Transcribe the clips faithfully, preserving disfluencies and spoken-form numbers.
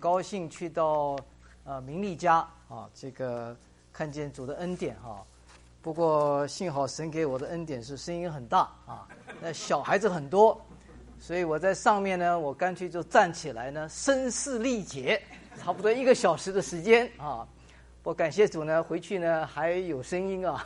高兴去到呃明利家啊，这个看见主的恩典哈、啊。不过幸好神给我的恩典是声音很大啊，那小孩子很多，所以我在上面呢，我干脆就站起来呢，声嘶力竭，差不多一个小时的时间啊。我感谢主呢，回去呢还有声音啊，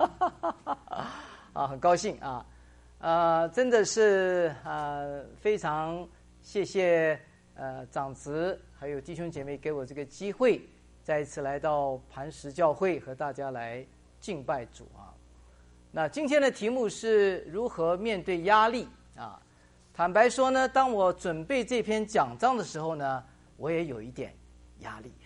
啊，很高兴啊，呃，真的是呃非常谢谢呃长子还有弟兄姐妹给我这个机会，再一次来到磐石教会和大家来敬拜主啊。那今天的题目是如何面对压力啊。坦白说呢，当我准备这篇讲章的时候呢，我也有一点压力。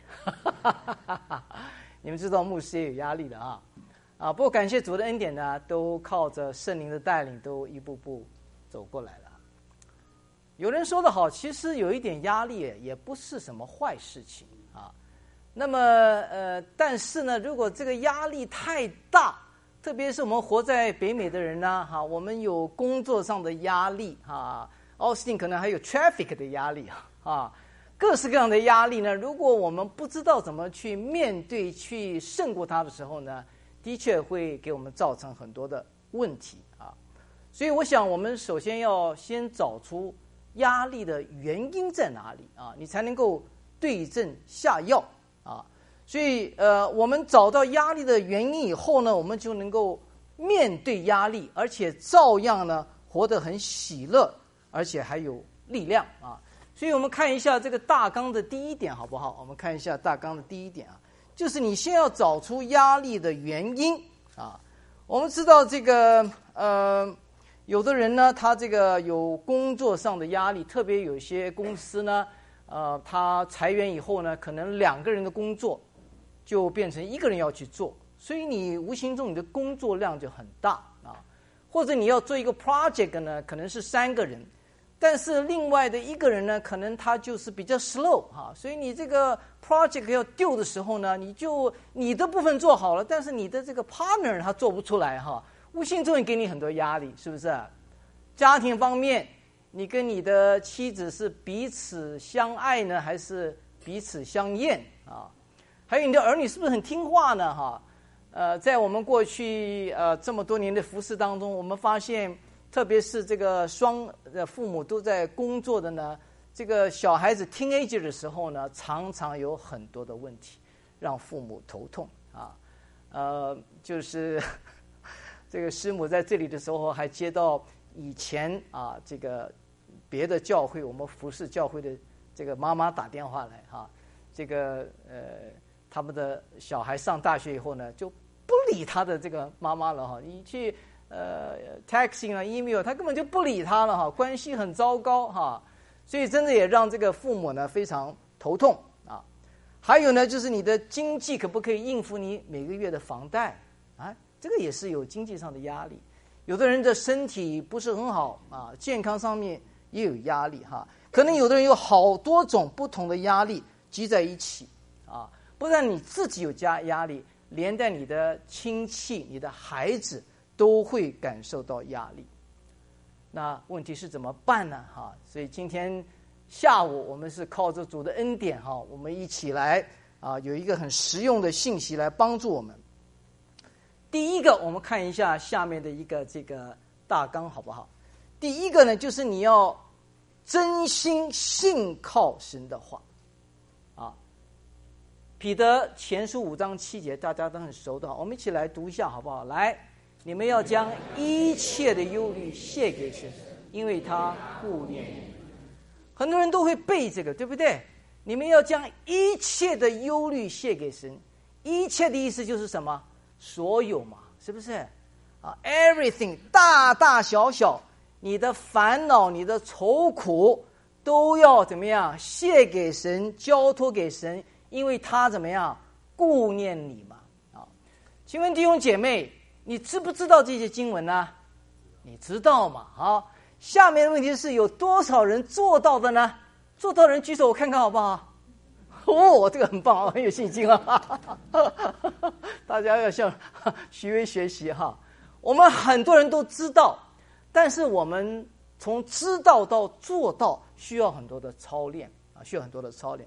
你们知道牧师也有压力的啊，啊！不过感谢主的恩典呢，都靠着圣灵的带领，都一步步走过来了。有人说得好，其实有一点压力也不是什么坏事情啊。那么呃，但是呢，如果这个压力太大，特别是我们活在北美的人呢，哈、啊，我们有工作上的压力啊，奥斯汀可能还有 traffic 的压力啊。各式各样的压力呢，如果我们不知道怎么去面对、去胜过它的时候呢，的确会给我们造成很多的问题啊。所以我想，我们首先要先找出压力的原因在哪里啊，你才能够对症下药啊。所以呃，我们找到压力的原因以后呢，我们就能够面对压力，而且照样呢活得很喜乐，而且还有力量啊。所以我们看一下这个大纲的第一点好不好？我们看一下大纲的第一点啊，就是你先要找出压力的原因啊。我们知道这个呃，有的人呢，他这个有工作上的压力，特别有一些公司呢，呃，他裁员以后呢，可能两个人的工作就变成一个人要去做，所以你无形中你的工作量就很大啊。或者你要做一个 project 呢，可能是三个人。但是另外的一个人呢，可能他就是比较 slow 哈，所以你这个 project 要丢的时候呢，你就你的部分做好了，但是你的这个 partner 他做不出来哈，无形中也给你很多压力，是不是？家庭方面，你跟你的妻子是彼此相爱呢，还是彼此相厌啊？还有你的儿女是不是很听话呢？哈，呃，在我们过去呃这么多年的服事当中，我们发现。特别是这个双的父母都在工作的呢，这个小孩子 teenager 的时候呢，常常有很多的问题，让父母头痛啊。呃，就是这个师母在这里的时候，还接到以前啊，这个别的教会我们服侍教会的这个妈妈打电话来哈、啊，这个呃，他们的小孩上大学以后呢，就不理他的这个妈妈了哈，你去。呃 ，texting 啊 ，email， 他根本就不理他了哈，关系很糟糕哈，所以真的也让这个父母呢非常头痛啊。还有呢，就是你的经济可不可以应付你每个月的房贷啊？这个也是有经济上的压力。有的人的身体不是很好啊，健康上面也有压力哈。可能有的人有好多种不同的压力积在一起啊，不但你自己有加压力，连带你的亲戚、你的孩子。都会感受到压力，那问题是怎么办呢？哈，所以今天下午我们是靠着主的恩典哈，我们一起来啊，有一个很实用的信息来帮助我们。第一个，我们看一下下面的一个这个大纲好不好？第一个呢，就是你要真心信靠神的话啊。彼得前书五章七节，大家都很熟的，我们一起来读一下好不好？来。你们要将一切的忧虑卸给神，因为他顾念你们。很多人都会背这个，对不对？你们要将一切的忧虑卸给神，一切的意思就是什么？所有嘛，是不是？啊 ，everything， 大大小小，你的烦恼、你的愁苦，都要怎么样？卸给神，交托给神，因为他怎么样？顾念你嘛。啊，请问弟兄姐妹。你知不知道这些经文呢？你知道吗？好，下面的问题是有多少人做到的呢？做到的人举手，我看看好不好？哦，这个很棒，很有信心啊！大家要向徐威学习哈。我们很多人都知道，但是我们从知道到做到需要很多的操练啊，需要很多的操练。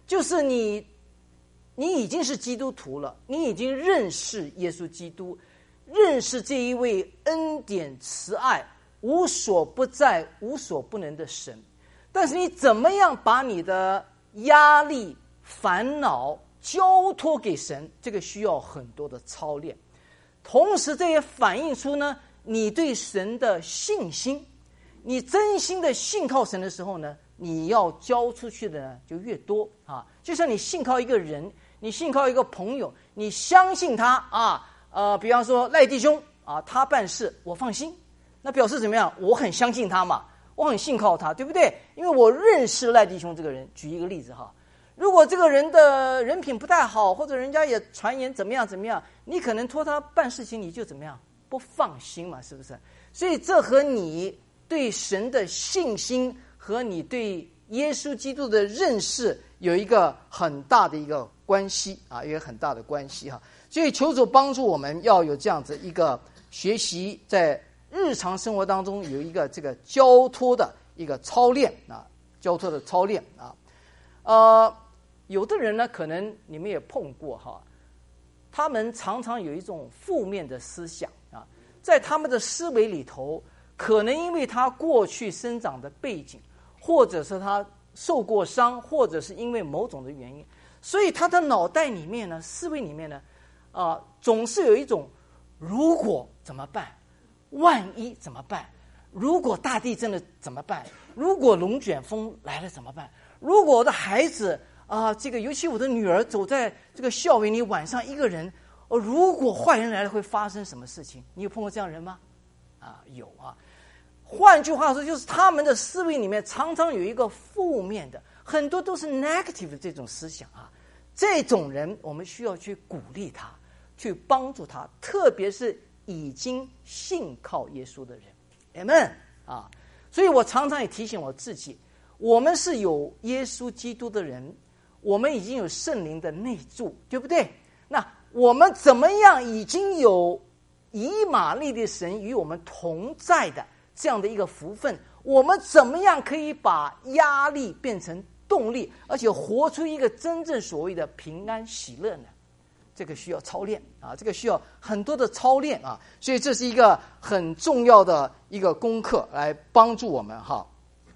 就是你，你已经是基督徒了，你已经认识耶稣基督，认识这一位恩典慈爱、无所不在、无所不能的神。但是你怎么样把你的压力、烦恼交托给神，这个需要很多的操练。同时这也反映出呢，你对神的信心。你真心的信靠神的时候呢，你要交出去的呢就越多啊。就像你信靠一个人，你信靠一个朋友，你相信他啊，呃，比方说赖弟兄啊，他办事我放心，那表示怎么样？我很相信他嘛，我很信靠他，对不对？因为我认识赖弟兄这个人。举一个例子哈，如果这个人的人品不太好，或者人家也传言怎么样怎么样，你可能托他办事情，你就怎么样不放心嘛，是不是？所以这和你对神的信心和你对耶稣基督的认识有一个很大的一个关系啊，有一个很大的关系哈。所以求主帮助我们要有这样子一个学习，在日常生活当中有一个这个交托的一个操练啊，交托的操练啊。呃，有的人呢，可能你们也碰过哈，他们常常有一种负面的思想啊，在他们的思维里头。可能因为他过去生长的背景，或者是他受过伤，或者是因为某种的原因，所以他的脑袋里面呢，思维里面呢，啊、呃，总是有一种如果怎么办，万一怎么办，如果大地震了怎么办，如果龙卷风来了怎么办，如果我的孩子啊、呃，这个尤其我的女儿走在这个校园里晚上一个人，哦，如果坏人来了会发生什么事情？你有碰过这样的人吗？啊，有啊。换句话说，就是他们的思维里面常常有一个负面的，很多都是 negative 的这种思想啊。这种人我们需要去鼓励他，去帮助他，特别是已经信靠耶稣的人 ，Amen 啊。所以我常常也提醒我自己，我们是有耶稣基督的人，我们已经有圣灵的内住，对不对？那我们怎么样已经有以马内利的神与我们同在的这样的一个福分，我们怎么样可以把压力变成动力，而且活出一个真正所谓的平安喜乐呢？这个需要操练啊，这个需要很多的操练啊，所以这是一个很重要的一个功课，来帮助我们哈。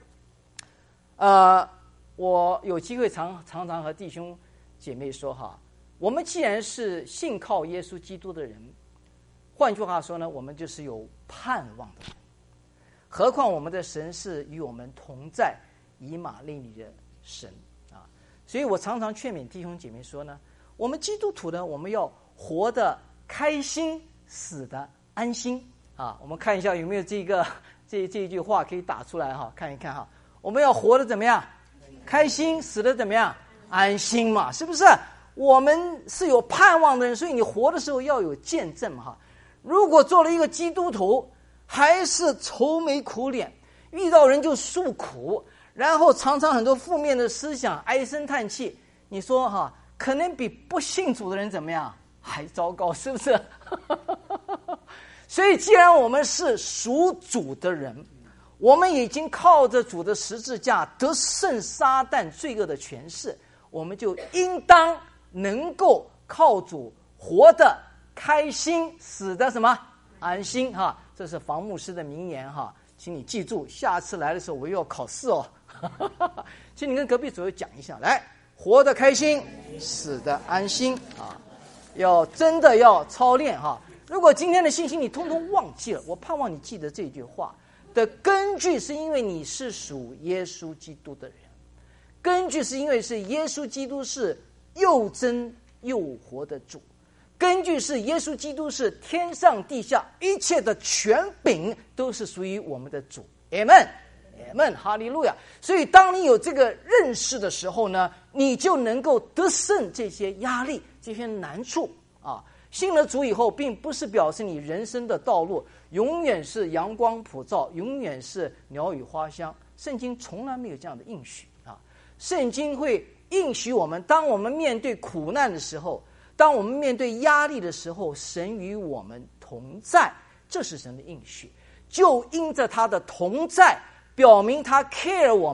呃，我有机会常常常和弟兄姐妹说哈，我们既然是信靠耶稣基督的人，换句话说呢，我们就是有盼望的人。何况我们的神是与我们同在以马内利的神啊！所以我常常劝勉弟兄姐妹说呢，我们基督徒呢，我们要活得开心，死得安心啊！我们看一下有没有这个这这一句话可以打出来哈，看一看哈。我们要活得怎么样？开心，死得怎么样？安心嘛，是不是？我们是有盼望的人，所以你活的时候要有见证哈。如果做了一个基督徒，还是愁眉苦脸，遇到人就诉苦，然后常常很多负面的思想，唉声叹气，你说哈，可能比不信主的人怎么样还糟糕，是不是？所以既然我们是属主的人，我们已经靠着主的十字架得胜撒旦罪恶的权势，我们就应当能够靠主活得开心，死得什么安心哈。这是房牧师的名言哈，请你记住，下次来的时候我又要考试哦。请你跟隔壁左右讲一下，来，活得开心，死得安心啊！要真的要操练哈。如果今天的信息你通通忘记了，我盼望你记得这句话的根据，是因为你是属耶稣基督的人，根据是因为是耶稣基督是又真又活的主。根据是耶稣基督是天上地下一切的权柄都是属于我们的主 Amen Amen 哈利路亚。所以当你有这个认识的时候呢，你就能够得胜这些压力，这些难处啊。信了主以后，并不是表示你人生的道路永远是阳光普照，永远是鸟语花香。圣经从来没有这样的应许啊。圣经会应许我们，当我们面对苦难的时候，当我们面对压力的时候，神与我们同在，这是神的应许。就因着他的同在，表明他 care 我们，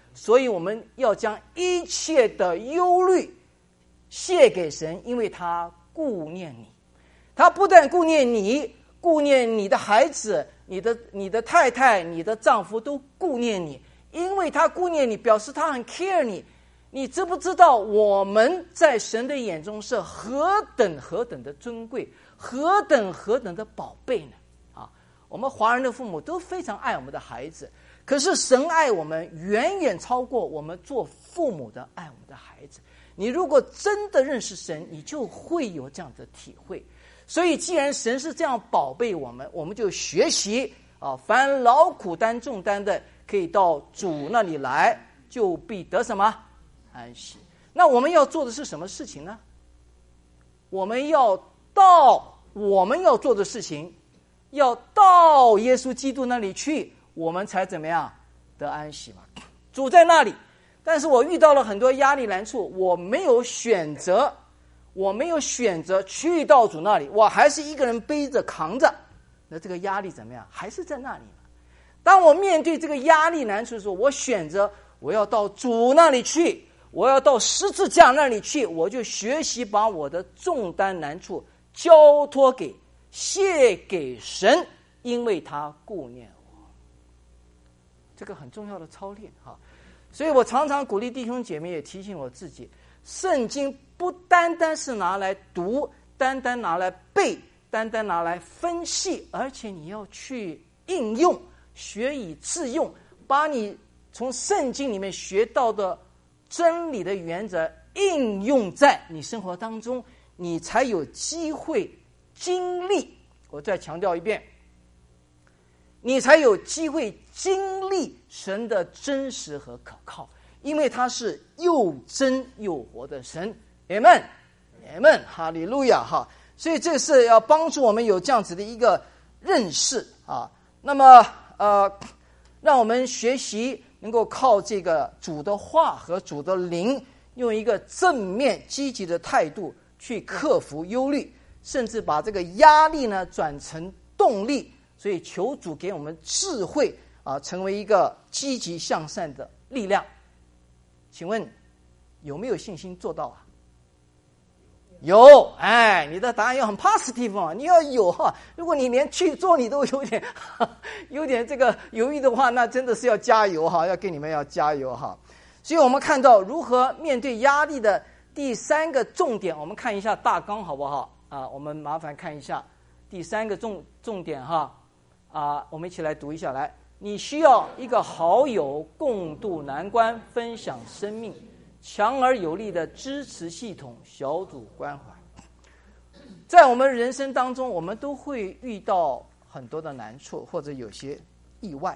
所以我们要将一切的忧虑卸给神，因为他顾念你。他不但顾念你，顾念你的孩子，你的你的太太，你的丈夫都顾念你。因为他顾念你，表示他很 care 你。你知不知道我们在神的眼中是何等何等的尊贵，何等何等的宝贝呢？啊，我们华人的父母都非常爱我们的孩子，可是神爱我们远远超过我们做父母的爱我们的孩子。你如果真的认识神，你就会有这样的体会。所以既然神是这样宝贝我们，我们就学习啊，凡劳苦担重担的，可以到主那里来，就必得什么？安息。那我们要做的是什么事情呢？我们要到我们要做的事情，要到耶稣基督那里去，我们才怎么样得安息嘛？主在那里，但是我遇到了很多压力难处，我没有选择，我没有选择去到主那里，我还是一个人背着扛着，那这个压力怎么样？还是在那里嘛。当我面对这个压力难处的时候，我选择我要到主那里去，我要到十字架那里去，我就学习把我的重担难处交托给卸给神，因为他顾念我。这个很重要的操练哈。所以我常常鼓励弟兄姐妹，也提醒我自己，圣经不单单是拿来读，单单拿来背，单单拿来分析，而且你要去应用，学以致用，把你从圣经里面学到的真理的原则应用在你生活当中，你才有机会经历。我再强调一遍，你才有机会经历神的真实和可靠，因为他是又真又活的神。 Amen Amen 哈利路亚哈。所以这是要帮助我们有这样子的一个认识啊。那么呃，让我们学习能够靠这个主的话和主的灵，用一个正面积极的态度去克服忧虑，甚至把这个压力呢转成动力。所以求主给我们智慧啊，成为一个积极向善的力量。请问有没有信心做到啊？有，哎，你的答案要很 positive 啊，你要有哈。如果你连去做你都有点有点这个犹豫的话，那真的是要加油哈，要给你们要加油哈。所以我们看到如何面对压力的第三个重点，我们看一下大纲好不好啊？我们麻烦看一下第三个重重点哈啊，我们一起来读一下来。你需要一个好友共度难关，分享生命，强而有力的支持系统，小组关怀。在我们人生当中，我们都会遇到很多的难处，或者有些意外。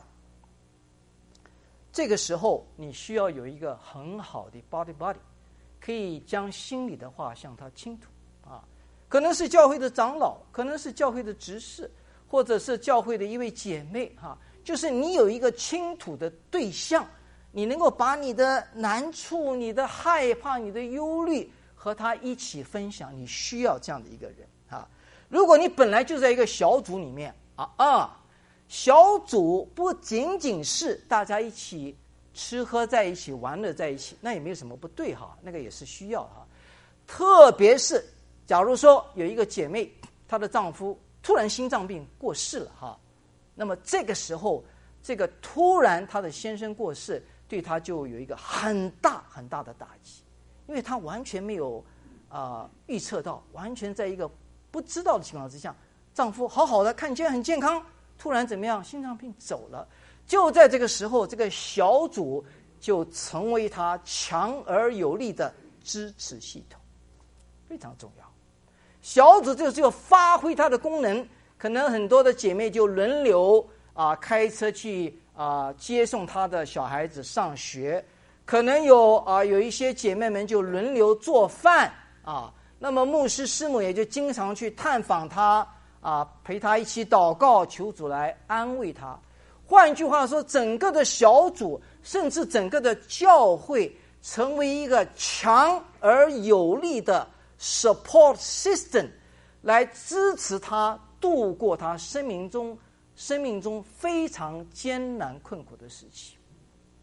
这个时候，你需要有一个很好的 body body， 可以将心里的话向他倾吐啊。可能是教会的长老，可能是教会的执事，或者是教会的一位姐妹哈，就是你有一个倾吐的对象。你能够把你的难处、你的害怕、你的忧虑和他一起分享，你需要这样的一个人啊。如果你本来就在一个小组里面啊啊，小组不仅仅是大家一起吃喝在一起、玩乐在一起，那也没有什么不对哈，那个也是需要哈。特别是假如说有一个姐妹，她的丈夫突然心脏病过世了哈，那么这个时候，这个突然她的先生过世，对他就有一个很大很大的打击，因为他完全没有啊、呃、预测到，完全在一个不知道的情况之下，丈夫好好的看起来很健康，突然怎么样，心脏病走了。就在这个时候，这个小组就成为他强而有力的支持系统，非常重要。小组就是要发挥它的功能，可能很多的姐妹就轮流啊、呃、开车去啊、呃，接送他的小孩子上学，可能有啊、呃、有一些姐妹们就轮流做饭啊，那么牧师师母也就经常去探访他啊，陪他一起祷告，求主来安慰他。换句话说，整个的小组，甚至整个的教会，成为一个强而有力的 support system， 来支持他度过他生命中。生命中非常艰难困苦的时期。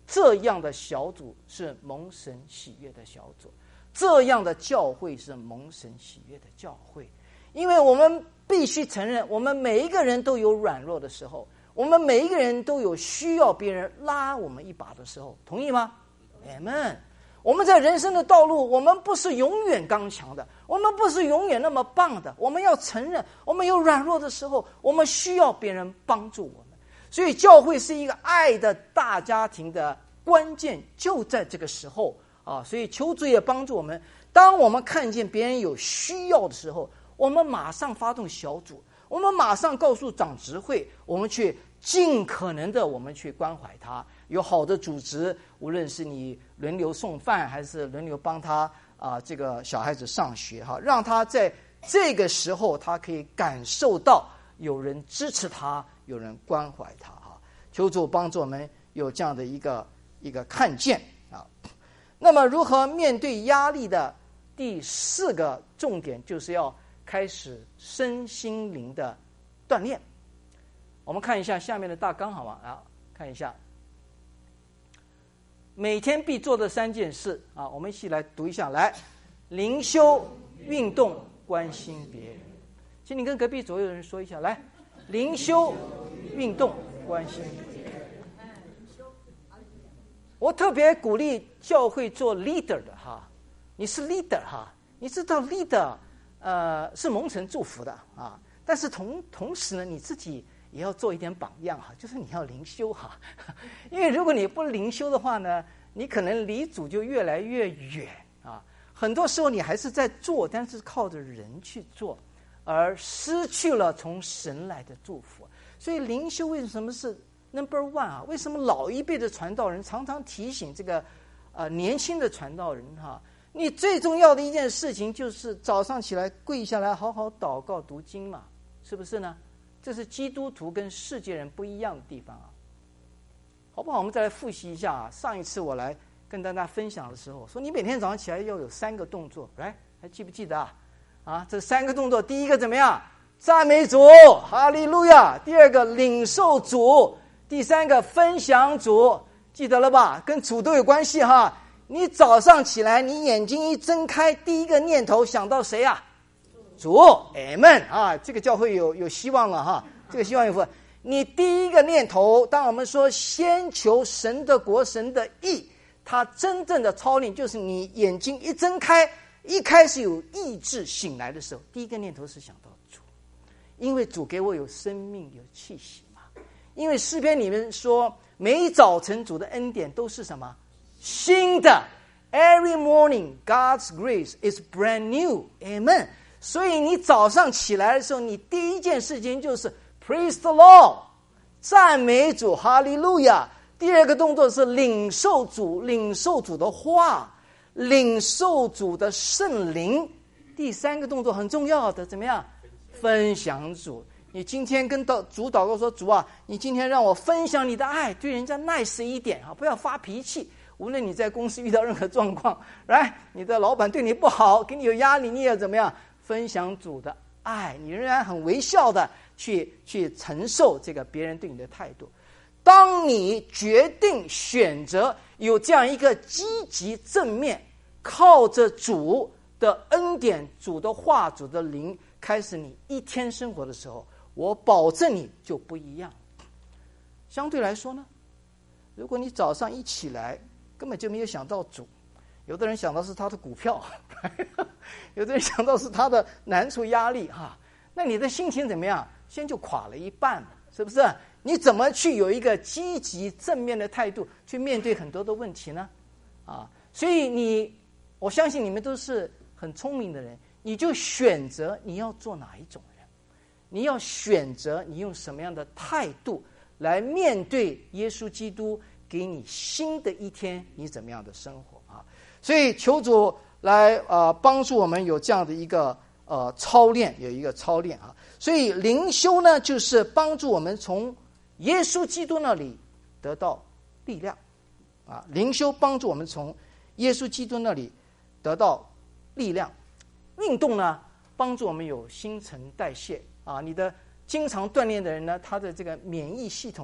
这样的小组是蒙神喜悦的小组，这样的教会是蒙神喜悦的教会。因为我们必须承认，我们每一个人都有软弱的时候，我们每一个人都有需要别人拉我们一把的时候，同意吗？ Amen。 我们在人生的道路，我们不是永远刚强的，我们不是永远那么棒的，我们要承认我们有软弱的时候，我们需要别人帮助我们。所以教会是一个爱的大家庭的关键，就在这个时候啊！所以求主也帮助我们，当我们看见别人有需要的时候，我们马上发动小组，我们马上告诉长执会，我们去尽可能的我们去关怀他。有好的组织，无论是你轮流送饭，还是轮流帮他啊，这个小孩子上学哈，让他在这个时候他可以感受到有人支持他，有人关怀他哈。求主帮助我们有这样的一个一个看见啊。那么如何面对压力的第四个重点，就是要开始身心灵的锻炼。我们看一下下面的大纲好吗？啊，看一下。每天必做的三件事啊，我们一起来读一下。来，灵修、运动、关心别人。请你跟隔壁左右的人说一下。来，灵修、运动、关心别人。我特别鼓励教会做 leader 的哈，你是 leader 哈，你知道 leader 呃是蒙神祝福的啊，但是同同时呢，你自己也要做一点榜样哈，就是你要灵修哈，因为如果你不灵修的话呢，你可能离主就越来越远啊。很多时候你还是在做，但是靠着人去做，而失去了从神来的祝福。所以灵修为什么是 number one 啊？为什么老一辈的传道人常常提醒这个呃年轻的传道人哈？你最重要的一件事情就是早上起来跪下来好好祷告读经嘛，是不是呢？这是基督徒跟世界人不一样的地方啊，好不好？我们再来复习一下啊。上一次我来跟大家分享的时候，说你每天早上起来要有三个动作，来，还记不记得啊？啊，这三个动作，第一个怎么样？赞美主，哈利路亚。第二个领受主，第三个分享主，记得了吧？跟主都有关系哈。你早上起来，你眼睛一睁开，第一个念头想到谁啊？主 Amen 啊，这个教会有有希望了哈，这个希望有福。你第一个念头，当我们说先求神的国、神的义，它真正的操练就是你眼睛一睁开，一开始有意志醒来的时候，第一个念头是想到主，因为主给我有生命、有气息嘛。因为诗篇里面说，每早晨主的恩典都是什么？新的。Every morning God's grace is brand new. Amen。所以你早上起来的时候，你第一件事情就是 Praise the Lord， 赞美主，哈利路亚。第二个动作是领受主，领受主的话，领受主的圣灵。第三个动作很重要的，怎么样？分享主。你今天跟主祷告说，主啊，你今天让我分享你的爱，对人家 nice 一点啊，不要发脾气。无论你在公司遇到任何状况，来，你的老板对你不好，给你有压力，你也怎么样？分享主的爱，你仍然很微笑的去去承受这个别人对你的态度。当你决定选择有这样一个积极正面，靠着主的恩典、主的话、主的灵，开始你一天生活的时候，我保证你就不一样。相对来说呢，如果你早上一起来根本就没有想到主，有的人想到是他的股票，有的人想到是他的难处压力哈，那你的心情怎么样？先就垮了一半，是不是？你怎么去有一个积极正面的态度去面对很多的问题呢？啊，所以你，我相信你们都是很聪明的人，你就选择你要做哪一种人，你要选择你用什么样的态度来面对耶稣基督给你新的一天，你怎么样的生活啊？所以求主来呃帮助我们有这样的一个呃操练，有一个操练啊。所以灵修呢，就是帮助我们从耶稣基督那里得到力量啊。灵修帮助我们从耶稣基督那里得到力量。运动呢，帮助我们有新陈代谢啊。你的经常锻炼的人呢，他的这个免疫系统就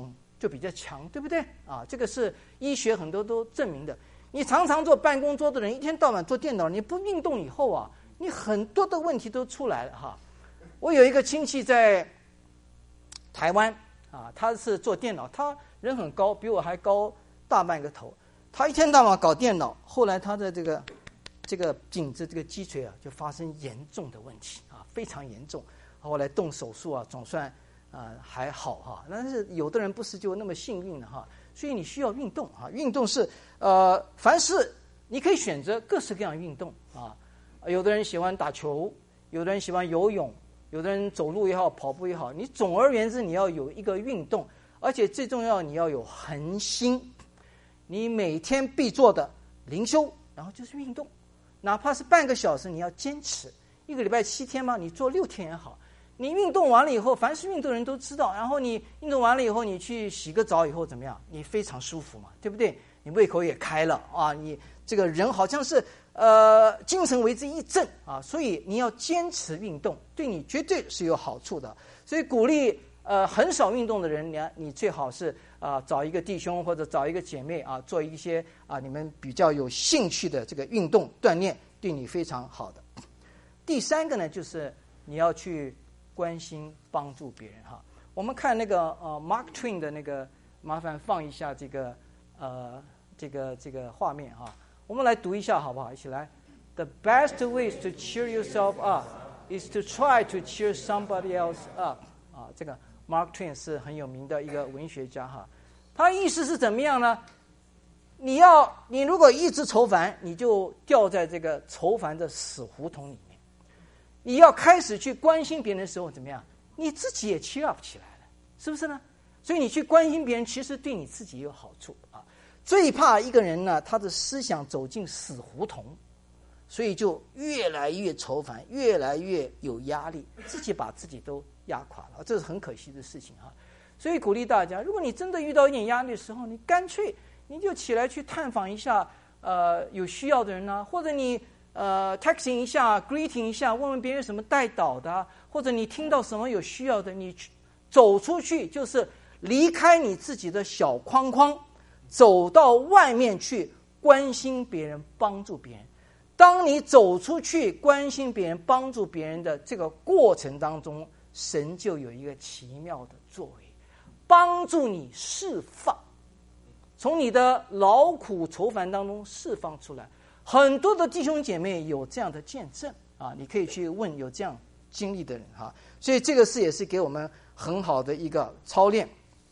就比较强，对不对啊？这个是医学很多都证明的。你常常坐办公桌的人，一天到晚坐电脑，你不运动以后啊，你很多的问题都出来了哈。我有一个亲戚在台湾啊，他是做电脑，他人很高，比我还高大半个头。他一天到晚搞电脑，后来他的这个这个颈子这个脊椎啊，就发生严重的问题啊，非常严重。后来动手术啊，总算啊、呃、还好哈。但是有的人不是就那么幸运的哈。所以你需要运动啊，运动是呃，凡是你可以选择各式各样的运动啊。有的人喜欢打球，有的人喜欢游泳，有的人走路也好，跑步也好。你总而言之，你要有一个运动，而且最重要，你要有恒心。你每天必做的灵修，然后就是运动，哪怕是半个小时，你要坚持。一个礼拜七天嘛，你做六天也好。你运动完了以后，凡是运动人都知道，然后你运动完了以后，你去洗个澡以后怎么样？你非常舒服嘛，对不对？你胃口也开了啊，你这个人好像是呃精神为之一振啊，所以你要坚持运动，对你绝对是有好处的。所以鼓励呃很少运动的人，你你最好是啊、呃、找一个弟兄或者找一个姐妹啊，做一些啊你们比较有兴趣的这个运动锻炼，对你非常好的。第三个呢，就是你要去关心帮助别人哈。我们看那个呃 Mark Twain 的那个，麻烦放一下这个呃这个这个画面哈。我们来读一下好不好？一起来。The best way to cheer yourself up is to try to cheer somebody else up。啊，这个 Mark Twain 是很有名的一个文学家哈。他意思是怎么样呢？你要你如果一直愁烦，你就掉在这个愁烦的死胡同里面。你要开始去关心别人的时候，怎么样？你自己也 cheer up 起来了，是不是呢？所以你去关心别人，其实对你自己也有好处啊。最怕一个人呢，他的思想走进死胡同，所以就越来越愁烦，越来越有压力，自己把自己都压垮了，这是很可惜的事情啊。所以鼓励大家，如果你真的遇到一点压力的时候，你干脆你就起来去探访一下呃有需要的人啊，或者你呃 texting 一下 greeting 一下，问问别人什么带导的、啊，或者你听到什么有需要的，你去走出去，就是离开你自己的小框框，走到外面去关心别人，帮助别人。当你走出去关心别人，帮助别人的这个过程当中，神就有一个奇妙的作为，帮助你释放，从你的劳苦愁烦当中释放出来。很多的弟兄姐妹有这样的见证啊，你可以去问有这样经历的人哈、啊。所以这个事也是给我们很好的一个操练。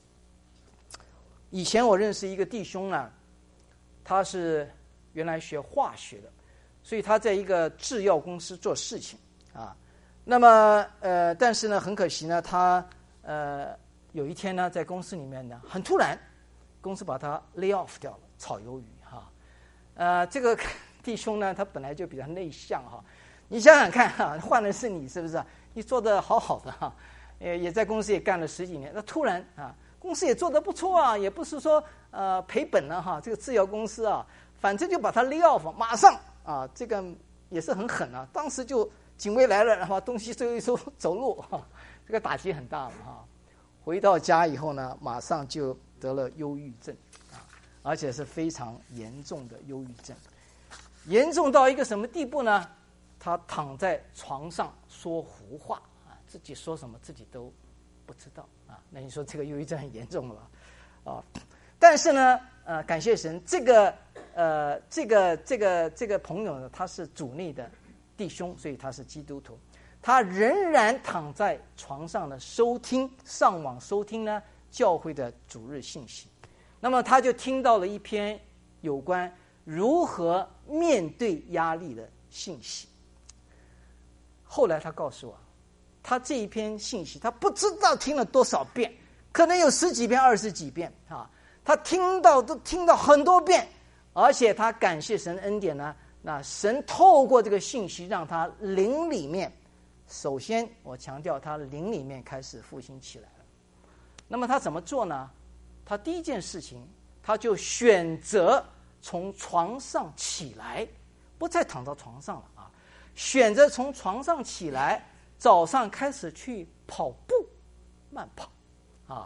以前我认识一个弟兄呢，他是原来学化学的，所以他在一个制药公司做事情啊。那么呃，但是呢，很可惜呢，他呃有一天呢，在公司里面呢，很突然，公司把他 lay off 掉了，炒鱿鱼哈。呃，这个弟兄呢，他本来就比较内向哈。你想想看哈，换的是你，是不是？你做得好好的哈，也也在公司也干了十几年，那突然啊，公司也做得不错啊，也不是说呃赔本了哈。这个制药公司啊，反正就把他 lay off，马上啊，这个也是很狠啊。当时就警卫来了，然后东西收一收走路哈，这个打击很大了哈。回到家以后呢，马上就得了忧郁症啊，而且是非常严重的忧郁症，严重到一个什么地步呢？他躺在床上说胡话啊，自己说什么自己都不知道啊。那你说这个忧郁症很严重了吧？啊，但是呢，呃，感谢神，这个呃，这个这个这个朋友呢，他是主内的弟兄，所以他是基督徒，他仍然躺在床上呢，收听上网收听呢教会的主日信息。那么他就听到了一篇有关如何面对压力的信息。后来他告诉我，他这一篇信息他不知道听了多少遍，可能有十几遍二十几遍啊，他听到都听到很多遍，而且他感谢神恩典呢，那神透过这个信息让他灵里面，首先我强调他灵里面开始复兴起来了。那么他怎么做呢？他第一件事情，他就选择从床上起来，不再躺到床上了啊，选择从床上起来，早上开始去跑步，慢跑啊。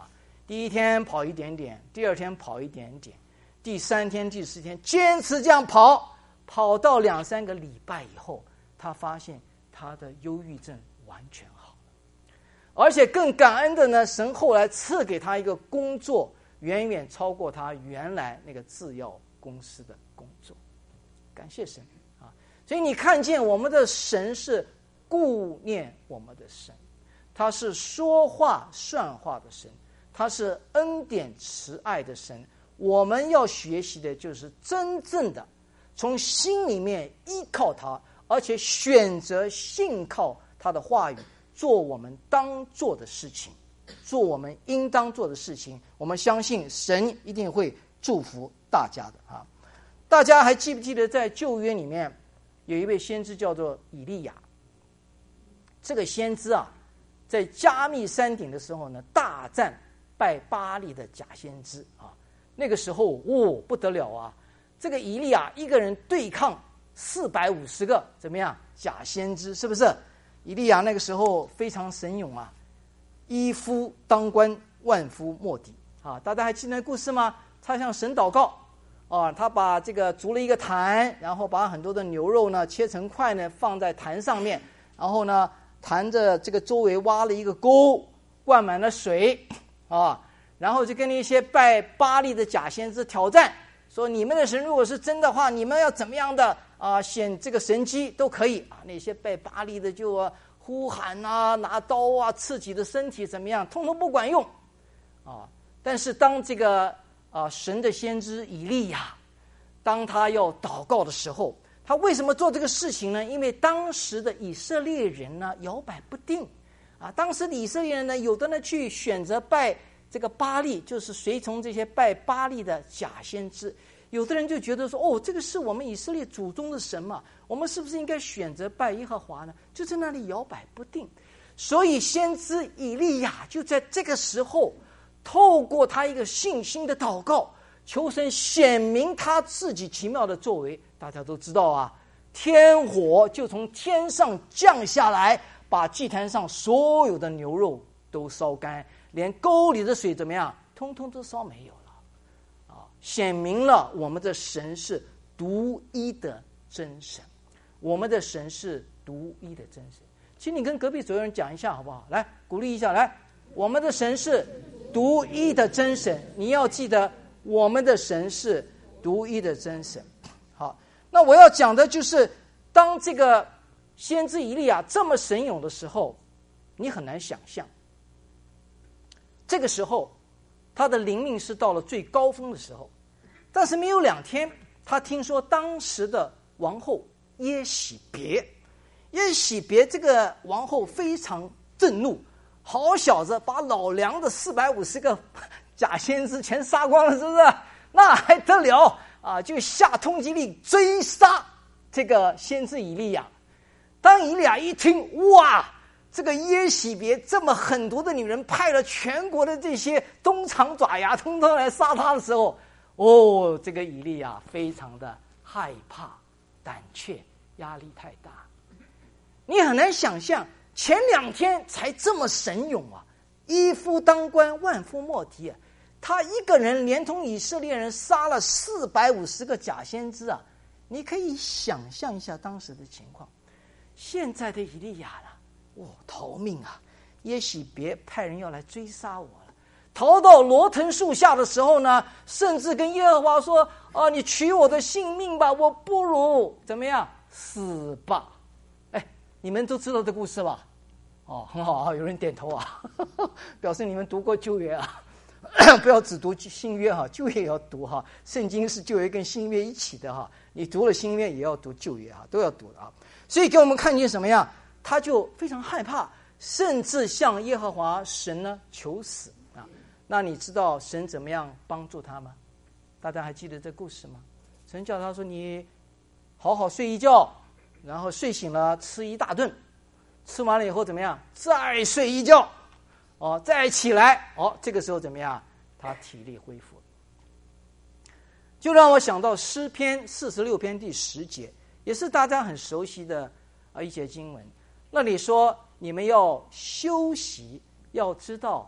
第一天跑一点点，第二天跑一点点，第三天、第四天坚持这样跑，跑到两三个礼拜以后，他发现他的忧郁症完全好了，而且更感恩的呢，神后来赐给他一个工作，远远超过他原来那个制药公司的工作。感谢神啊！所以你看见我们的神是顾念我们的神，他是说话算话的神，他是恩典慈爱的神。我们要学习的就是真正的从心里面依靠他，而且选择信靠他的话语，做我们当做的事情，做我们应当做的事情。我们相信神一定会祝福大家的啊！大家还记不记得在旧约里面有一位先知叫做以利亚？这个先知啊，在加密山顶的时候呢，大战拜巴力的假先知啊。那个时候哦不得了啊，这个以利亚一个人对抗四百五十个怎么样假先知，是不是？以利亚那个时候非常神勇啊，一夫当关，万夫莫敌啊！大家还记得那故事吗？他向神祷告啊，他把这个筑了一个坛，然后把很多的牛肉呢切成块呢放在坛上面，然后呢坛的这个周围挖了一个沟，灌满了水啊，然后就跟那些拜巴力的假先知挑战，说你们的神如果是真的话，你们要怎么样的啊显这个神迹都可以啊。那些拜巴力的就、啊、呼喊啊，拿刀啊刺己的身体怎么样，通通不管用啊。但是当这个啊神的先知以利亚，当他要祷告的时候，他为什么做这个事情呢？因为当时的以色列人呢摇摆不定啊，当时的以色列人呢，有的呢去选择拜这个巴力，就是随从这些拜巴力的假先知，有的人就觉得说，哦，这个是我们以色列祖宗的神嘛，我们是不是应该选择拜耶和华呢？就在那里摇摆不定。所以先知以利亚就在这个时候，透过他一个信心的祷告，求神显明他自己奇妙的作为。大家都知道啊，天火就从天上降下来，把祭坛上所有的牛肉都烧干，连沟里的水怎么样，通通都烧没有了啊！显明了我们的神是独一的真神，我们的神是独一的真神。请你跟隔壁左右人讲一下好不好？来，鼓励一下，来，我们的神是独一的真神，你要记得，我们的神是独一的真神。好，那我要讲的就是，当这个先知以利亚这么神勇的时候，你很难想象，这个时候他的灵命是到了最高峰的时候。但是没有两天，他听说当时的王后耶喜别，耶喜别这个王后非常震怒，好小子，把老梁的四百五十个假先知全杀光了，是不是？那还得了啊！就下通缉令追杀这个先知以利亚。当以利亚一听，哇，这个耶喜别这么狠毒的女人，派了全国的这些东厂爪牙通通来杀他的时候，哦，这个以利亚非常的害怕、胆怯，压力太大。你很难想象，前两天才这么神勇啊，一夫当关，万夫莫敌啊！他一个人连同以色列人杀了四百五十个假先知啊！你可以想象一下当时的情况。现在的以利亚呢，哦，逃命啊！耶喜别派人要来追杀我了。逃到罗藤树下的时候呢，甚至跟耶和华说：“啊，你取我的性命吧，我不如怎么样死吧。”哎，你们都知道这故事吧？哦，很好啊，有人点头啊，表示你们读过旧约啊。不要只读新约哈，旧约也要读哈。圣经是旧约跟新约一起的哈，你读了新约也要读旧约哈，都要读的啊。所以给我们看见什么呀？他就非常害怕，甚至向耶和华神呢求死啊。那你知道神怎么样帮助他吗？大家还记得这故事吗？神叫他说：“你好好睡一觉，然后睡醒了吃一大顿，吃完了以后怎么样？再睡一觉。”哦，再起来，哦，这个时候怎么样？他体力恢复，就让我想到诗篇四十六篇第十节，也是大家很熟悉的啊一节经文。那里说：“你们要休息，要知道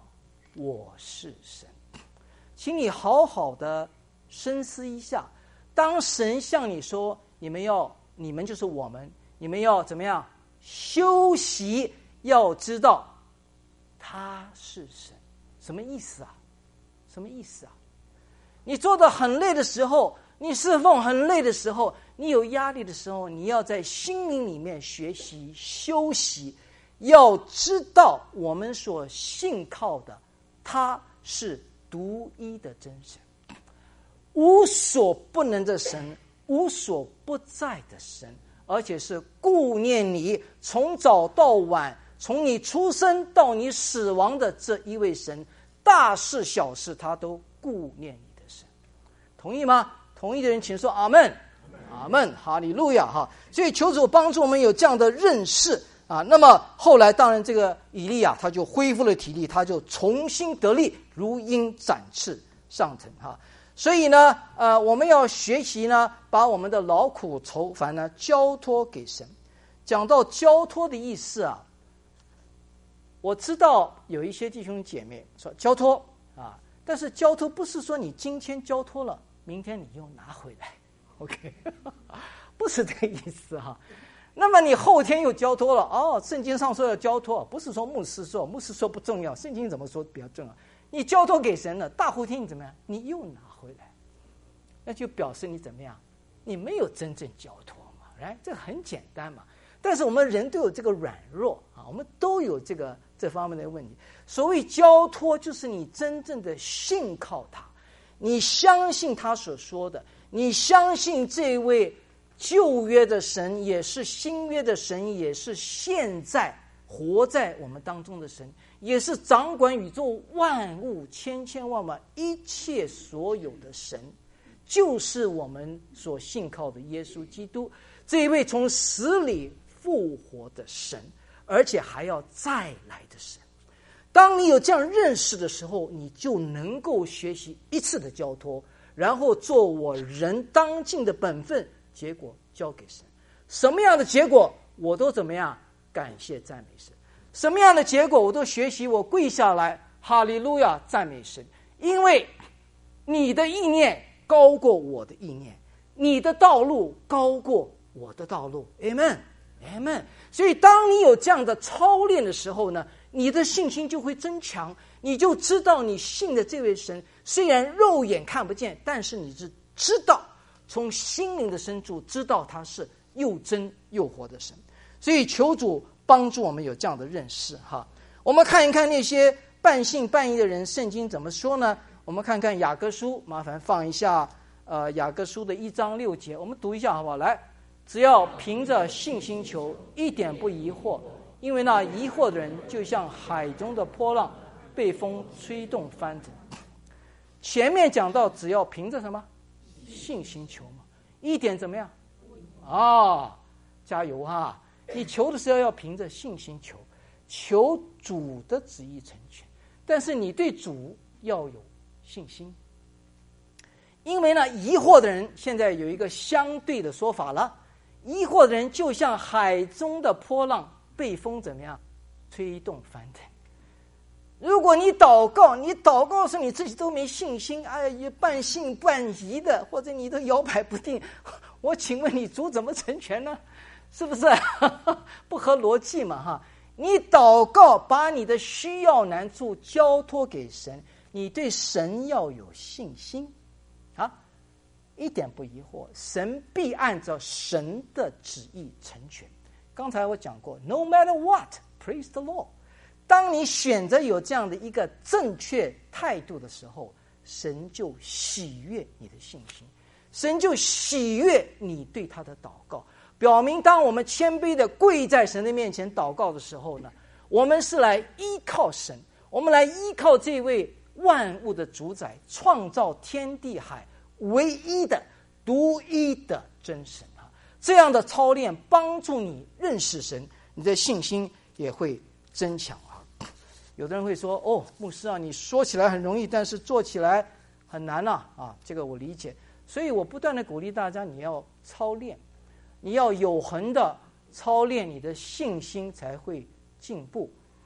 我是神。请你好好的深思一下，当神向你说你们要你们就是我们，你们要怎么样休息，要知道他是神，什么意思啊？什么意思啊？你做得很累的时候，你侍奉很累的时候，你有压力的时候，你要在心灵里面学习休息，要知道我们所信靠的他是独一的真神，无所不能的神，无所不在的神，而且是顾念你从早到晚，从你出生到你死亡的这一位神，大事小事他都顾念你的神。同意吗？同意的人请说阿们。阿们，哈利路亚哈！所以求主帮助我们有这样的认识啊。那么后来当然这个以利亚他就恢复了体力，他就重新得力，如鹰展翅上腾哈。所以呢，呃，我们要学习呢，把我们的劳苦愁烦呢交托给神。讲到交托的意思啊，我知道有一些弟兄姐妹说交托啊，但是交托不是说你今天交托了，明天你又拿回来 ，OK， 不是这个意思哈。那么你后天又交托了，哦，圣经上说要交托，不是说牧师说，牧师说不重要，圣经怎么说比较重要？你交托给神了，大后天你怎么样？你又拿回来，那就表示你怎么样？你没有真正交托嘛，来，这很简单嘛。但是我们人都有这个软弱啊，我们都有这个这方面的问题。所谓交托，就是你真正的信靠他，你相信他所说的，你相信这位旧约的神，也是新约的神，也是现在活在我们当中的神，也是掌管宇宙万物千千万万一切所有的神，就是我们所信靠的耶稣基督，这一位从死里复活的神，而且还要再来的神。当你有这样认识的时候，你就能够学习一次的交托，然后做我人当尽的本分，结果交给神。什么样的结果我都怎么样感谢赞美神，什么样的结果我都学习我跪下来哈利路亚赞美神，因为你的意念高过我的意念，你的道路高过我的道路。 Amen Amen。 所以当你有这样的操练的时候呢，你的信心就会增强，你就知道你信的这位神虽然肉眼看不见，但是你是知道从心灵的深处知道他是又真又活的神。所以求主帮助我们有这样的认识哈。我们看一看那些半信半疑的人，圣经怎么说呢？我们看看雅各书，麻烦放一下呃雅各书的一章六节，我们读一下好不好？来，只要凭着信心求，一点不疑惑，因为那疑惑的人就像海中的波浪，被风吹动翻腾。前面讲到只要凭着什么信心求嘛，一点怎么样啊？加油哈！你求的时候要凭着信心求，求主的旨意成全，但是你对主要有信心。因为呢，疑惑的人现在有一个相对的说法了，疑惑的人就像海中的波浪，被风怎么样吹动翻腾。如果你祷告，你祷告时你自己都没信心，哎，也半信半疑的，或者你都摇摆不定，我请问你主怎么成全呢？是不是不合逻辑嘛哈？你祷告把你的需要难处交托给神，你对神要有信心啊，一点不疑惑，神必按照神的旨意成全。刚才我讲过 No matter what, praise the Lord。 当你选择有这样的一个正确态度的时候，神就喜悦你的信心，神就喜悦你对他的祷告，表明当我们谦卑的跪在神的面前祷告的时候呢，我们是来依靠神，我们来依靠这位万物的主宰，创造天地海唯一的独一的真神啊！这样的操练帮助你认识神，你的信心也会增强啊。有的人会说：“哦，牧师啊，你说起来很容易，但是做起来很难呐！”啊，这个我理解。所以我不断的鼓励大家，你要操练，你要有恒的操练，你的信心才会进步。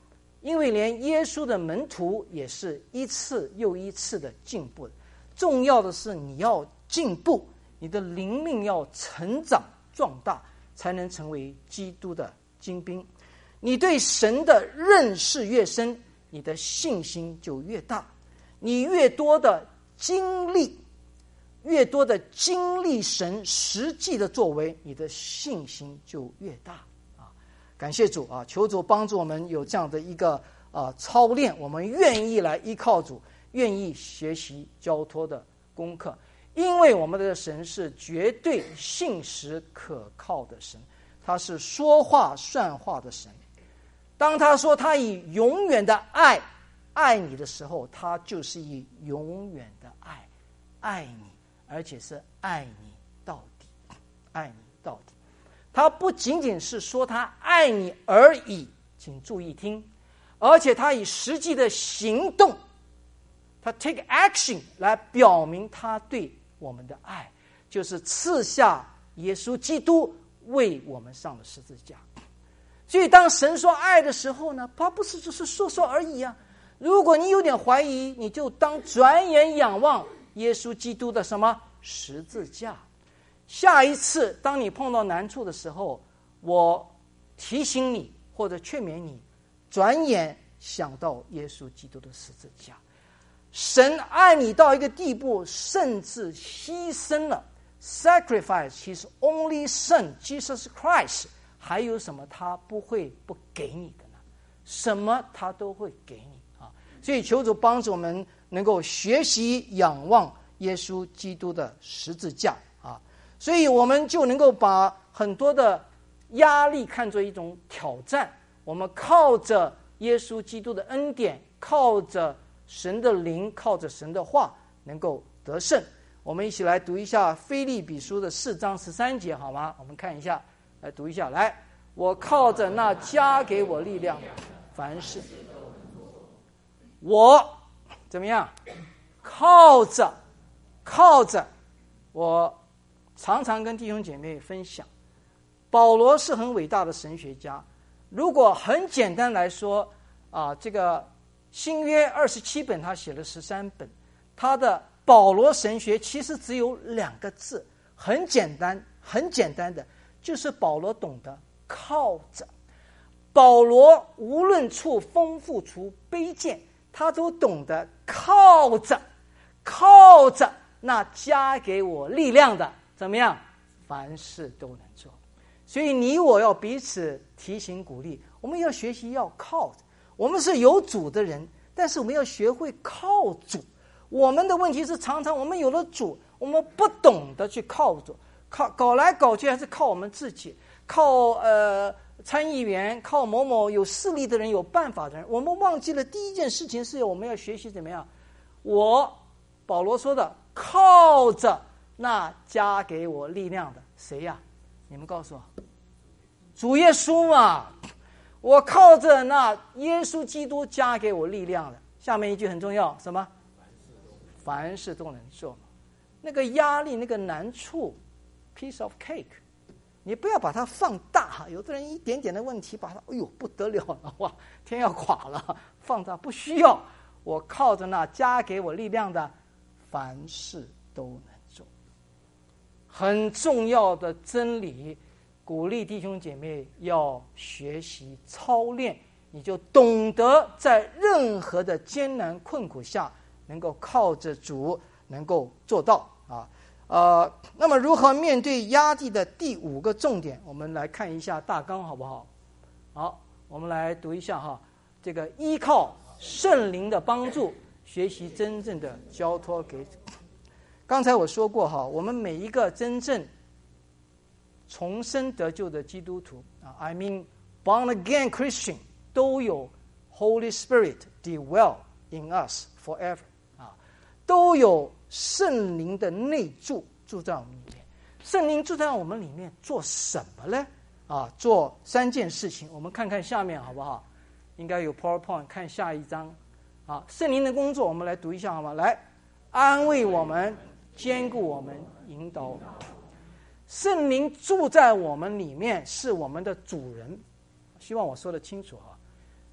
因为连耶稣的门徒也是一次又一次的进步的。重要的是你要进步，你的灵命要成长壮大，才能成为基督的精兵。你对神的认识越深，你的信心就越大。你越多的经历，越多的经历神实际的作为，你的信心就越大啊！感谢主啊！求主帮助我们有这样的一个啊操练，我们愿意来依靠主，愿意学习交托的功课，因为我们的神是绝对信实可靠的神，他是说话算话的神。当他说他以永远的爱爱你的时候，他就是以永远的爱爱你，而且是爱你到底，爱你到底。他不仅仅是说他爱你而已，请注意听，而且他以实际的行动，他 take action 来表明他对我们的爱，就是赐下耶稣基督为我们上了十字架。所以当神说爱的时候呢，他不是只是说说而已啊。如果你有点怀疑，你就当转眼仰望耶稣基督的什么十字架。下一次当你碰到难处的时候，我提醒你或者劝勉你，转眼想到耶稣基督的十字架。神爱你到一个地步，甚至牺牲了 sacrifice his only son Jesus Christ， 还有什么他不会不给你的呢？什么他都会给你。所以求主帮助我们能够学习仰望耶稣基督的十字架啊，所以我们就能够把很多的压力看作一种挑战。我们靠着耶稣基督的恩典，靠着神的灵，靠着神的话，能够得胜。我们一起来读一下腓立比书的四章十三节好吗？我们看一下，来读一下。来，我靠着那加给我力量，凡事我怎么样？靠着，靠着。我常常跟弟兄姐妹分享，保罗是很伟大的神学家。如果很简单来说啊，这个新约二十七本，他写了十三本，他的保罗神学其实只有两个字，很简单，很简单的，就是保罗懂得靠着。保罗无论处丰富处卑贱，他都懂得靠着，靠着那加给我力量的，怎么样？凡事都能做。所以你我要彼此提醒鼓励，我们要学习要靠着。我们是有主的人，但是我们要学会靠主。我们的问题是常常我们有了主，我们不懂得去靠主，靠搞来搞去还是靠我们自己，靠呃。参议员，靠某某有势力的人，有办法的人，我们忘记了第一件事情是我们要学习怎么样。我保罗说的靠着那加给我力量的，谁呀？你们告诉我，主耶稣嘛。我靠着那耶稣基督加给我力量的。下面一句很重要，什么？凡事都能做。那个压力，那个难处 piece of cake，你不要把它放大哈，有的人一点点的问题把它，哎呦不得了了，哇，天要垮了，放大不需要。我靠着那加给我力量的，凡事都能做。很重要的真理，鼓励弟兄姐妹要学习操练，你就懂得在任何的艰难困苦下，能够靠着主，能够做到啊。呃，那么如何面对压力的第五个重点，我们来看一下大纲好不好？好，我们来读一下哈。这个依靠圣灵的帮助，学习真正的交托给主。刚才我说过哈，我们每一个真正重生得救的基督徒啊 ，I mean born again Christian， 都有 Holy Spirit dwell in us forever 啊，都有圣灵的内住住在我们里面。圣灵住在我们里面做什么呢？啊，做三件事情。我们看看下面好不好？应该有 PowerPoint， 看下一章。啊，圣灵的工作我们来读一下好吗？来，安慰我们，坚固我们，引导我们。圣灵住在我们里面，是我们的主人。希望我说得清楚啊。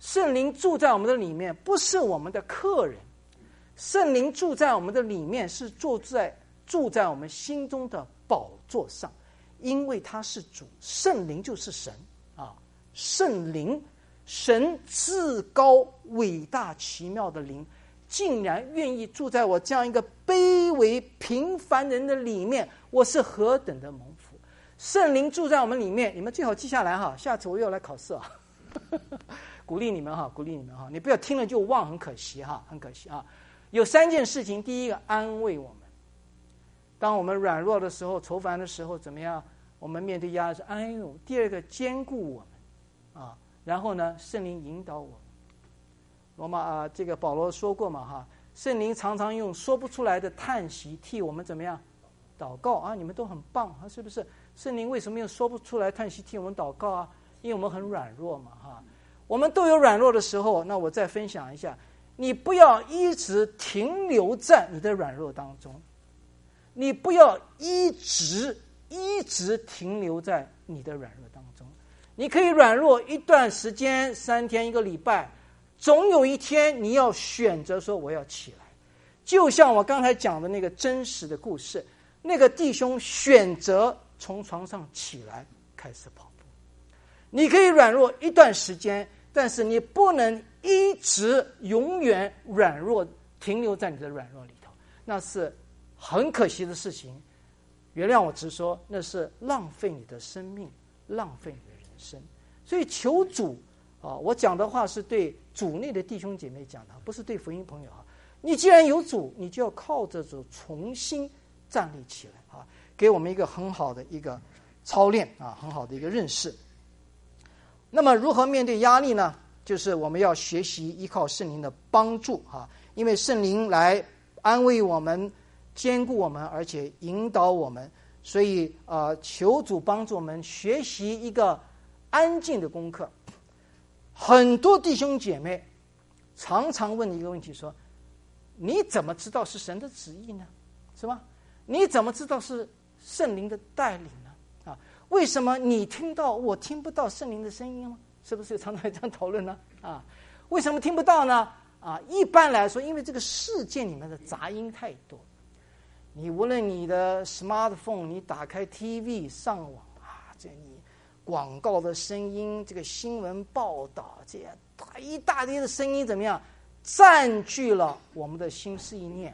圣灵住在我们的里面，不是我们的客人，圣灵住在我们的里面，是坐在住在我们心中的宝座上，因为他是主，圣灵就是神啊，圣灵，神至高伟大奇妙的灵，竟然愿意住在我这样一个卑微平凡人的里面，我是何等的蒙福！圣灵住在我们里面，你们最好记下来哈，下次我又要来考试啊。鼓励你们哈，鼓励你们哈，你不要听了就忘，很可惜哈，很可惜啊。有三件事情，第一个安慰我们，当我们软弱的时候、愁烦的时候，怎么样？我们面对压力是安慰我们。第二个坚固我们啊，然后呢，圣灵引导我们。罗马啊，这个保罗说过嘛哈，圣灵常常用说不出来的叹息替我们怎么样祷告啊？你们都很棒啊，是不是？圣灵为什么用说不出来叹息替我们祷告啊？因为我们很软弱嘛哈。我们都有软弱的时候，那我再分享一下，你不要一直停留在你的软弱当中，你不要一直一直停留在你的软弱当中。你可以软弱一段时间，三天一个礼拜，总有一天你要选择说我要起来。就像我刚才讲的那个真实的故事，那个弟兄选择从床上起来开始跑步。你可以软弱一段时间，但是你不能一直永远软弱，停留在你的软弱里头，那是很可惜的事情。原谅我直说，那是浪费你的生命，浪费你的人生。所以求主啊，我讲的话是对主内的弟兄姐妹讲的，不是对福音朋友啊。你既然有主，你就要靠着主重新站立起来啊，给我们一个很好的一个操练啊，很好的一个认识。那么如何面对压力呢？就是我们要学习依靠圣灵的帮助啊，因为圣灵来安慰我们、坚固我们，而且引导我们。所以啊、呃，求主帮助我们学习一个安静的功课。很多弟兄姐妹常常问一个问题说：你怎么知道是神的旨意呢？是吧？你怎么知道是圣灵的带领呢？啊，为什么你听到我听不到圣灵的声音吗？是不是常常这样讨论呢？啊，为什么听不到呢？啊，一般来说，因为这个世界里面的杂音太多。你无论你的 smartphone， 你打开 T V 上网啊，这你广告的声音，这个新闻报道，这样一大堆的声音怎么样，占据了我们的心思意念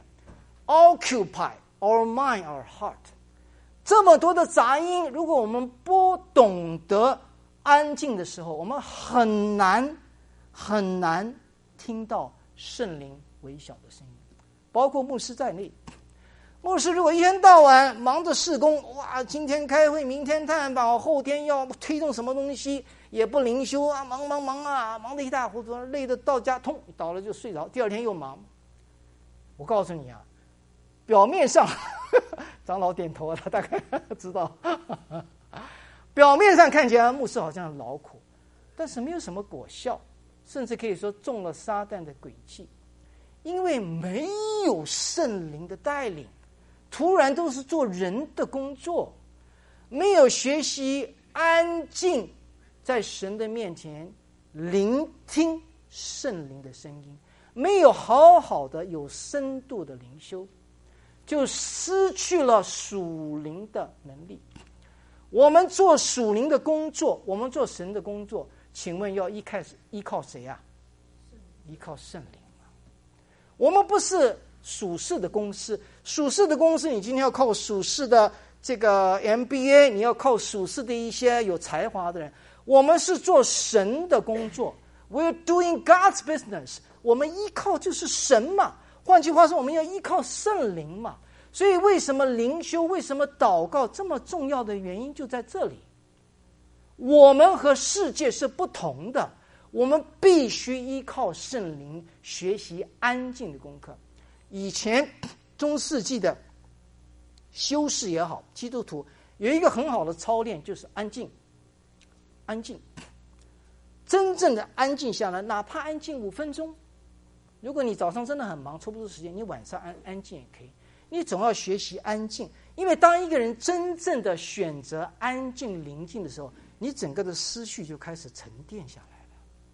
，occupy our mind, our heart。这么多的杂音，如果我们不懂得安静的时候，我们很难很难听到圣灵微小的声音，包括牧师在内。牧师如果一天到晚忙着事工，哇，今天开会，明天探访，后天要推动什么东西，也不灵修啊，忙忙忙啊，忙得一塌糊涂，累得到家痛倒了就睡着，第二天又忙。我告诉你啊，表面上长老点头，他大概知道表面上看起来牧师好像很劳苦，但是没有什么果效，甚至可以说中了撒旦的诡计，因为没有圣灵的带领，突然都是做人的工作，没有学习安静在神的面前聆听圣灵的声音，没有好好的有深度的灵修，就失去了属灵的能力。我们做属灵的工作，我们做神的工作，请问要依靠依靠谁啊？依靠圣灵。我们不是属世的公司，属世的公司你今天要靠属世的这个 M B A， 你要靠属世的一些有才华的人。我们是做神的工作， We're doing God's business， 我们依靠就是神嘛，换句话说我们要依靠圣灵嘛。所以为什么灵修，为什么祷告这么重要的原因就在这里。我们和世界是不同的，我们必须依靠圣灵学习安静的功课。以前中世纪的修士也好，基督徒有一个很好的操练，就是安静。安静，真正的安静下来，哪怕安静五分钟。如果你早上真的很忙，抽不出时间，你晚上安安静也可以。你总要学习安静，因为当一个人真正的选择安静宁静的时候，你整个的思绪就开始沉淀下来了。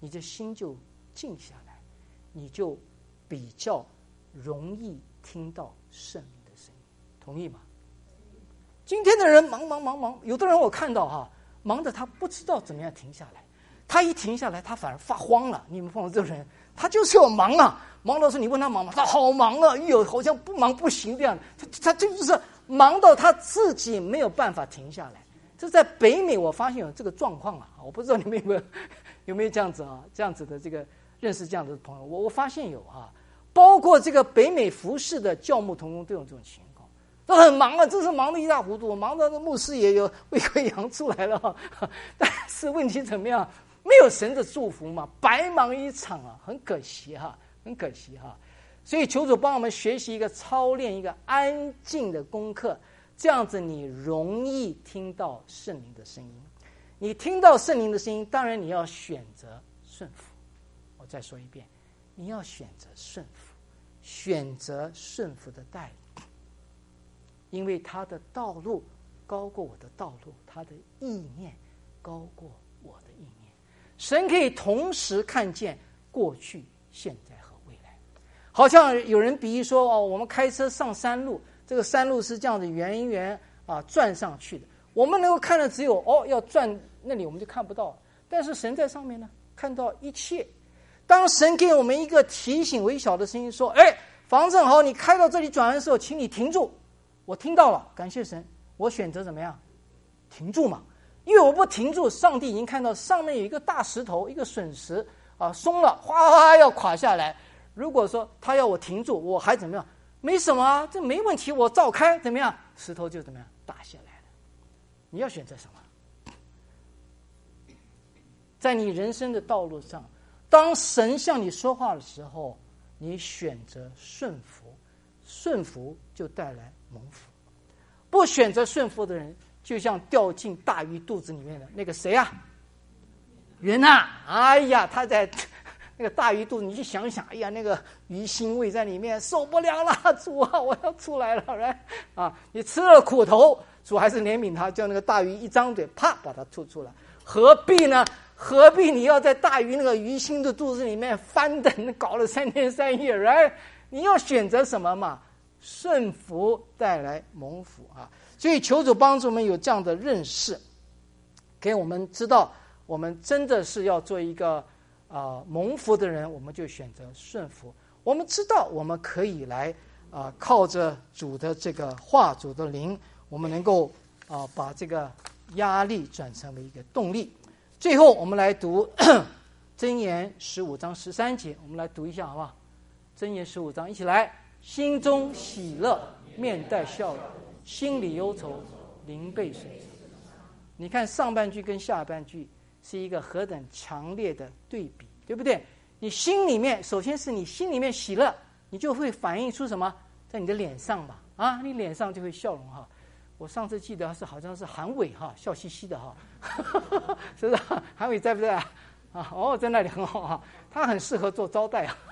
你的心就静下来，你就比较容易听到圣灵的声音，同意吗？今天的人忙忙忙忙，有的人我看到哈，忙的他不知道怎么样停下来，他一停下来他反而发慌了。你们碰到这个人，他就是要忙啊，忙到时候你问他忙吗？他好忙啊，有好像不忙不行这样，他他就是忙到他自己没有办法停下来。这在北美我发现有这个状况啊，我不知道你们有没有有没有这样子啊，这样子的这个认识这样的朋友，我我发现有啊，包括这个北美服侍的教牧同工都有这种情况，都很忙啊，真是忙得一塌糊涂，忙到牧师也有胃溃疡出来了、啊，但是问题怎么样？没有神的祝福嘛，白忙一场啊，很可惜哈、啊，很可惜哈、啊。所以求主帮我们学习一个操练一个安静的功课，这样子你容易听到圣灵的声音。你听到圣灵的声音，当然你要选择顺服。我再说一遍，你要选择顺服，选择顺服的带领，因为他的道路高过我的道路，他的意念高过我的意念。神可以同时看见过去、现在和未来。好像有人比喻说，哦，我们开车上山路，这个山路是这样子圆圆啊转上去的，我们能够看的只有哦要转那里，我们就看不到。但是神在上面呢，看到一切。当神给我们一个提醒微小的声音说，哎，房正豪，你开到这里转弯的时候，请你停住。我听到了，感谢神，我选择怎么样？停住嘛。因为我不停住，上帝已经看到上面有一个大石头，一个笋石啊，松了，哗哗要垮下来。如果说他要我停住，我还怎么样？没什么啊，这没问题，我照开，怎么样？石头就怎么样打下来了。你要选择什么？在你人生的道路上，当神向你说话的时候，你选择顺服，顺服就带来蒙福。不选择顺服的人，就像掉进大鱼肚子里面的那个谁啊，人啊，哎呀，他在那个大鱼肚子，你去想想，哎呀，那个鱼腥味在里面，受不了了，主啊，我要出来了，来啊！你吃了苦头，主还是怜悯他，叫那个大鱼一张嘴，啪，把它吐出来。何必呢？何必你要在大鱼那个鱼腥的肚子里面翻腾，搞了三天三夜？来，你要选择什么嘛？顺服带来蒙福啊！所以求主帮助我们有这样的认识，给我们知道，我们真的是要做一个啊、呃、蒙福的人，我们就选择顺服。我们知道我们可以来啊、呃、靠着主的这个话，主的灵，我们能够啊、呃、把这个压力转成为一个动力。最后我们来读箴言十五章十三节，我们来读一下好不好？箴言十五章，一起来。心中喜乐，面带笑容，心里忧愁，灵被损伤。你看上半句跟下半句是一个何等强烈的对比，对不对？你心里面，首先是你心里面喜乐，你就会反映出什么？在你的脸上吧，啊，你脸上就会笑容哈。我上次记得是好像是韩伟哈，笑嘻嘻的哈，是不是？韩伟在不在啊？啊，哦，在那里很好哈，他很适合做招待啊。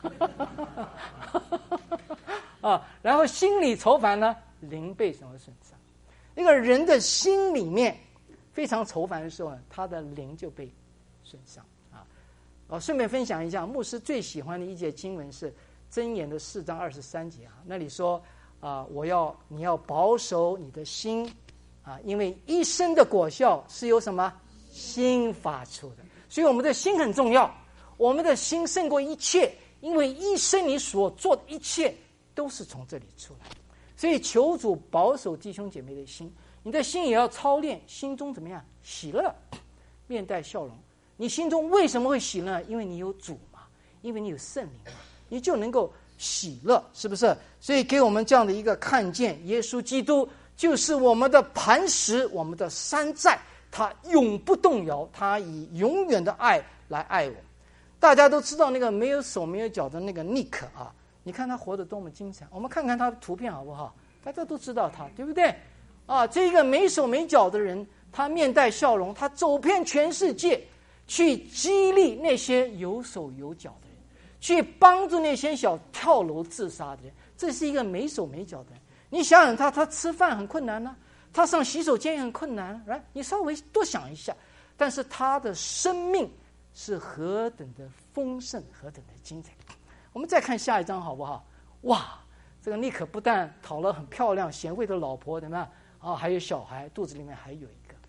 啊，然后心里愁烦呢，灵被什么损伤？一个人的心里面非常愁烦的时候呢，他的灵就被损伤啊。哦，顺便分享一下，牧师最喜欢的一节经文是箴言的四章二十三节啊，那里说啊，我要你要保守你的心啊，因为一生的果效是由什么心发出的，所以我们的心很重要，我们的心胜过一切，因为一生你所做的一切都是从这里出来，所以求主保守弟兄姐妹的心，你的心也要操练，心中怎么样喜乐，面带笑容。你心中为什么会喜乐？因为你有主嘛，因为你有圣灵嘛，你就能够喜乐，是不是？所以给我们这样的一个看见，耶稣基督就是我们的磐石，我们的山寨，他永不动摇，他以永远的爱来爱我。大家都知道那个没有手没有脚的那个尼克啊，你看他活得多么精彩，我们看看他的图片好不好？大家都知道他，对不对？啊，这个没手没脚的人，他面带笑容，他走遍全世界，去激励那些有手有脚的人，去帮助那些想跳楼自杀的人。这是一个没手没脚的人，你想想他，他吃饭很困难呢、啊，他上洗手间也很困难，来，你稍微多想一下。但是他的生命是何等的丰盛，何等的精彩。我们再看下一章好不好？哇，这个尼可不但讨了很漂亮贤惠的老婆，怎么样啊？还有小孩，肚子里面还有一个。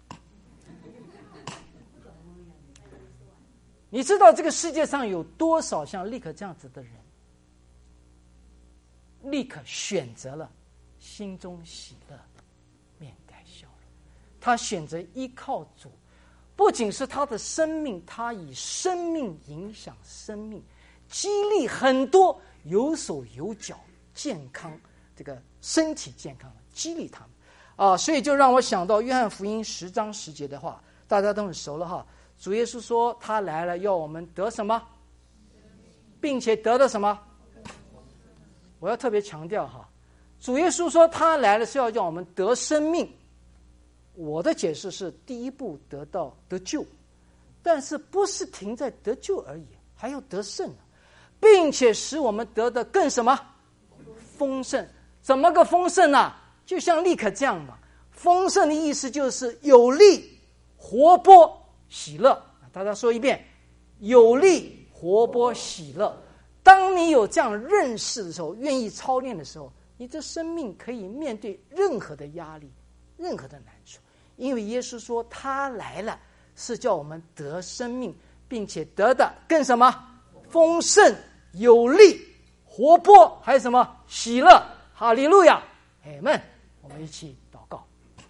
你知道这个世界上有多少像尼可这样子的人？尼可选择了心中喜乐，面带笑容。他选择依靠主，不仅是他的生命，他以生命影响生命，激励很多有手有脚、健康这个身体健康的，激励他们啊！所以就让我想到约翰福音十章十节的话，大家都很熟了哈。主耶稣说他来了要我们得什么，并且得的什么。我要特别强调哈，主耶稣说他来了是要让我们得生命。我的解释是第一步得到得救，但是不是停在得救而已，还要得胜，并且使我们得的更什么丰盛。怎么个丰盛呢？就像尼可这样嘛。丰盛的意思就是有力、活泼、喜乐。大家说一遍，有力、活泼、喜乐。当你有这样认识的时候，愿意操练的时候，你这生命可以面对任何的压力，任何的难处。因为耶稣说他来了是叫我们得生命，并且得的更什么丰盛、有力、活泼，还有什么喜乐。哈利路亚，阿们。我们一起祷告。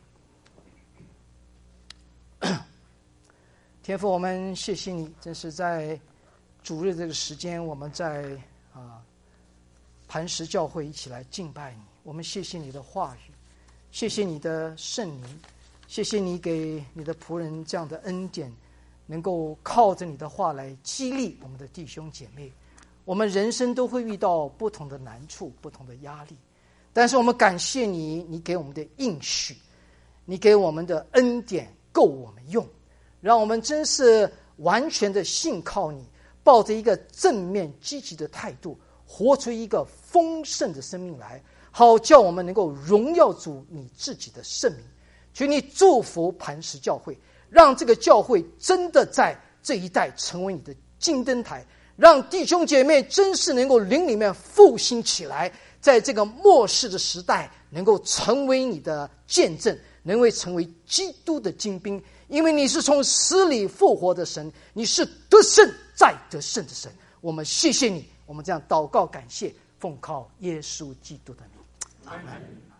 天父，我们谢谢你，真是在主日这个时间，我们在啊磐石教会一起来敬拜你。我们谢谢你的话语，谢谢你的圣灵，谢谢你给你的仆人这样的恩典，能够靠着你的话来激励我们的弟兄姐妹。我们人生都会遇到不同的难处，不同的压力，但是我们感谢你，你给我们的应许，你给我们的恩典够我们用，让我们真是完全的信靠你，抱着一个正面积极的态度，活出一个丰盛的生命来，好叫我们能够荣耀主你自己的圣名。求你祝福磐石教会，让这个教会真的在这一代成为你的金灯台，让弟兄姐妹真是能够灵里面复兴起来，在这个末世的时代能够成为你的见证，能够成为基督的精兵。因为你是从死里复活的神，你是得胜再得胜的神。我们谢谢你，我们这样祷告感谢，奉靠耶稣基督的名，阿们。